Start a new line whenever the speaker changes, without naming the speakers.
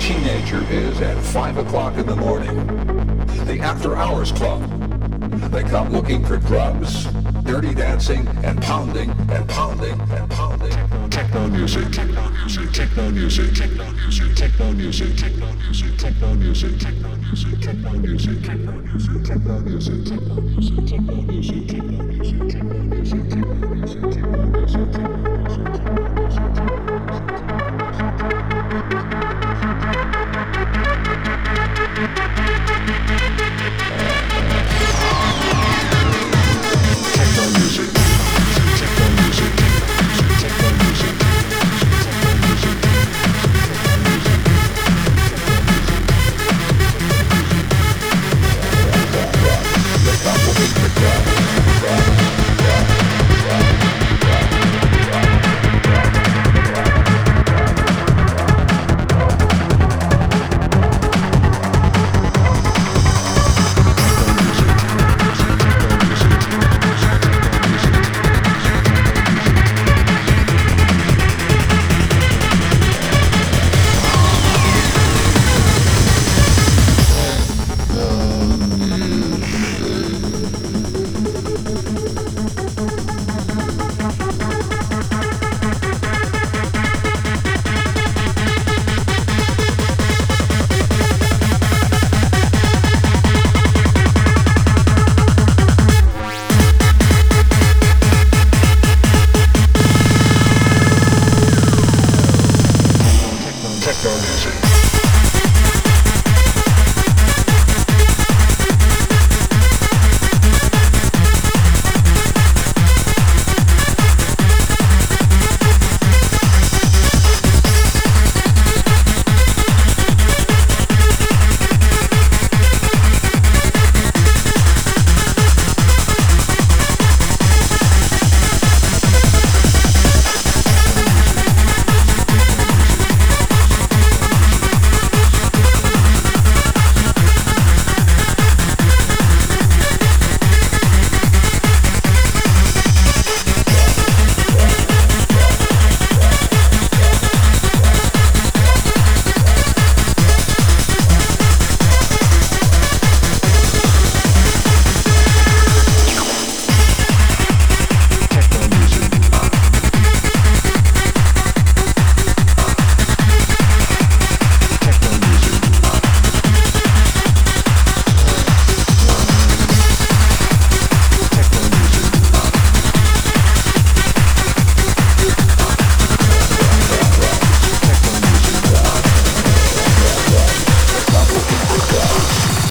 teenager is at 5 o'clock in the morning. The After Hours Club. They come looking for drugs, dirty dancing, and pounding, and pounding, and pounding. Techno music, techno music, techno music, techno music, techno music, techno music, techno music, techno music, techno music, techno music, techno music, techno music, techno music, techno music, techno music, techno music, techno music, techno techno music.